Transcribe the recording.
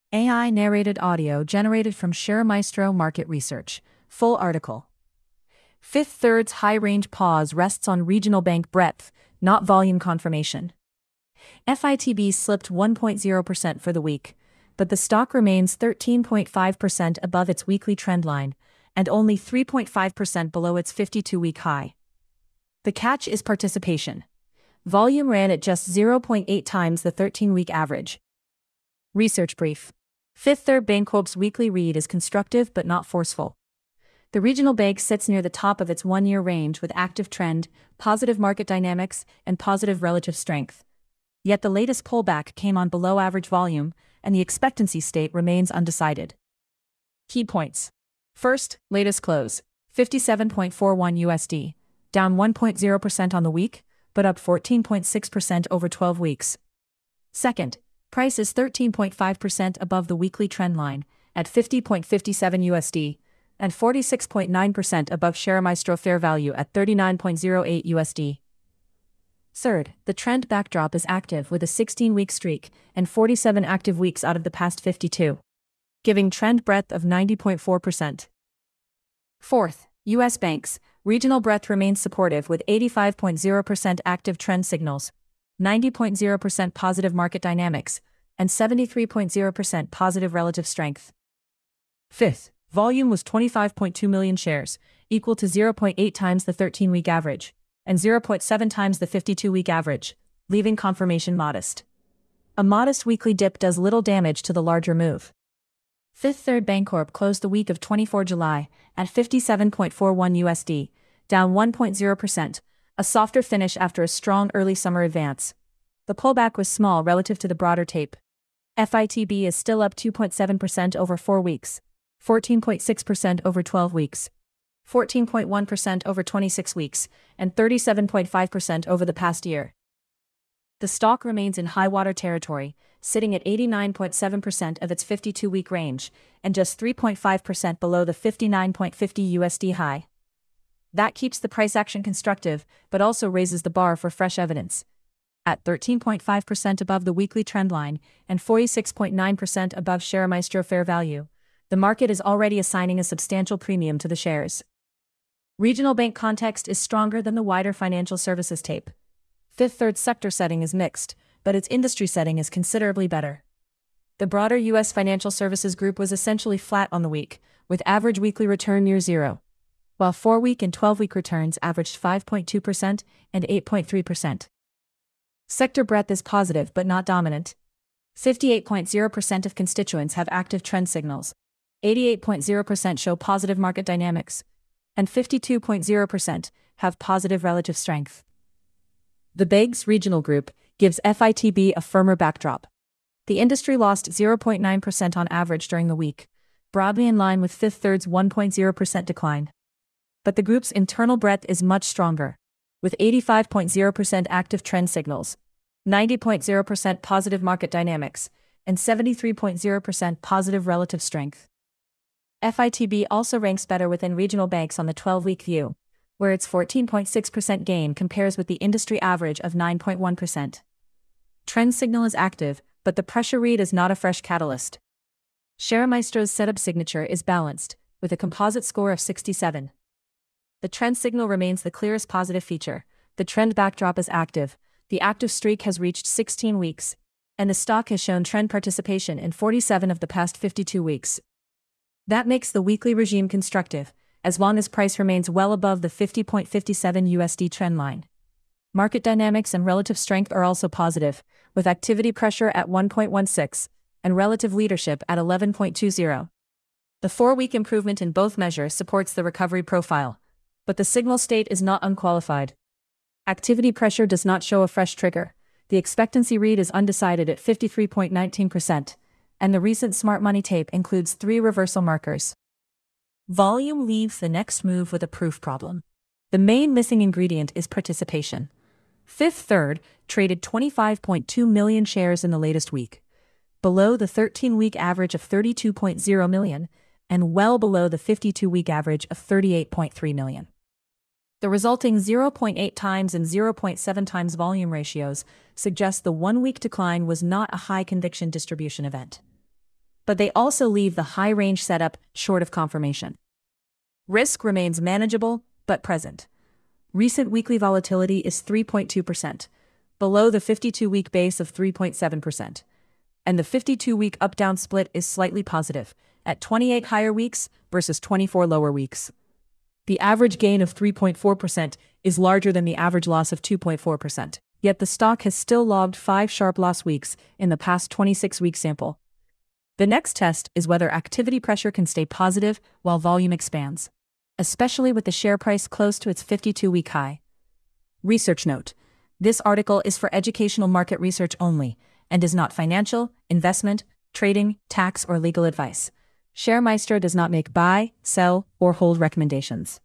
AI narrated audio generated from ShareMaestro Market Research. Full article. Fifth Third's high-range pause rests on regional bank breadth, not volume confirmation. FITB slipped 1.0% for the week, but the stock remains 13.5% above its weekly trend line and only 3.5% below its 52-week high. The catch is participation. Volume ran at just 0.8 times the 13-week average. Research brief. Fifth Third Bancorp's weekly read is constructive but not forceful. The regional bank sits near the top of its one-year range with active trend, positive market dynamics, and positive relative strength. Yet the latest pullback came on below-average volume, and the expectancy state remains undecided. Key points. First, latest close, 57.41 USD, down 1.0% on the week, but up 14.6% over 12 weeks. Second, price is 13.5% above the weekly trend line, at 50.57 USD, and 46.9% above ShareMaestro fair value at 39.08 USD. Third, the trend backdrop is active with a 16-week streak and 47 active weeks out of the past 52, giving trend breadth of 90.4%. Fourth, U.S. banks, regional breadth remains supportive with 85.0% active trend signals, 90.0% positive market dynamics, and 73.0% positive relative strength. Fifth, volume was 25.2 million shares, equal to 0.8 times the 13-week average, and 0.7 times the 52-week average, leaving confirmation modest. A modest weekly dip does little damage to the larger move. Fifth Third Bancorp closed the week of 24 July at 57.41 USD, down 1.0%, a softer finish after a strong early summer advance. The pullback was small relative to the broader tape. FITB is still up 2.7% over 4 weeks, 14.6% over 12 weeks, 14.1% over 26 weeks, and 37.5% over the past year. The stock remains in high water territory, sitting at 89.7% of its 52-week range, and just 3.5% below the 59.50 USD high. That keeps the price action constructive, but also raises the bar for fresh evidence. At 13.5% above the weekly trend line and 46.9% above ShareMaestro fair value, the market is already assigning a substantial premium to the shares. Regional bank context is stronger than the wider financial services tape. Fifth Third's sector setting is mixed, but its industry setting is considerably better. The broader U.S. financial services group was essentially flat on the week, with average weekly return near zero, while 4-week and 12-week returns averaged 5.2% and 8.3%. Sector breadth is positive but not dominant. 58.0% of constituents have active trend signals, 88.0% show positive market dynamics, and 52.0% have positive relative strength. The Banks Regional Group gives FITB a firmer backdrop. The industry lost 0.9% on average during the week, broadly in line with Fifth Third's 1.0% decline. But the group's internal breadth is much stronger, with 85.0% active trend signals, 90.0% positive market dynamics, and 73.0% positive relative strength. FITB also ranks better within regional banks on the 12-week view, where its 14.6% gain compares with the industry average of 9.1%. Trend signal is active, but the pressure read is not a fresh catalyst. ShareMaestro's setup signature is balanced, with a composite score of 67. The trend signal remains the clearest positive feature, the trend backdrop is active, the active streak has reached 16 weeks, and the stock has shown trend participation in 47 of the past 52 weeks. That makes the weekly regime constructive, as long as price remains well above the 50.57 USD trend line. Market dynamics and relative strength are also positive, with activity pressure at 1.16 and relative leadership at 11.20. The 4-week improvement in both measures supports the recovery profile, but the signal state is not unqualified. Activity pressure does not show a fresh trigger. The expectancy read is undecided at 53.19%. And the recent smart money tape includes 3 reversal markers. Volume leaves the next move with a proof problem. The main missing ingredient is participation. Fifth Third traded 25.2 million shares in the latest week, below the 13-week average of 32.0 million, and well below the 52-week average of 38.3 million. The resulting 0.8 times and 0.7 times volume ratios suggest the one-week decline was not a high-conviction distribution event. but they also leave the high range setup short of confirmation. Risk remains manageable, but present. Recent weekly volatility is 3.2%, below the 52-week base of 3.7%. And the 52-week up-down split is slightly positive, at 28 higher weeks versus 24 lower weeks. The average gain of 3.4% is larger than the average loss of 2.4%, yet the stock has still logged 5 sharp loss weeks in the past 26-week sample. The next test is whether activity pressure can stay positive while volume expands, especially with the share price close to its 52-week high. Research note: this article is for educational market research only and is not financial, investment, trading, tax, or legal advice. ShareMaestro does not make buy, sell, or hold recommendations.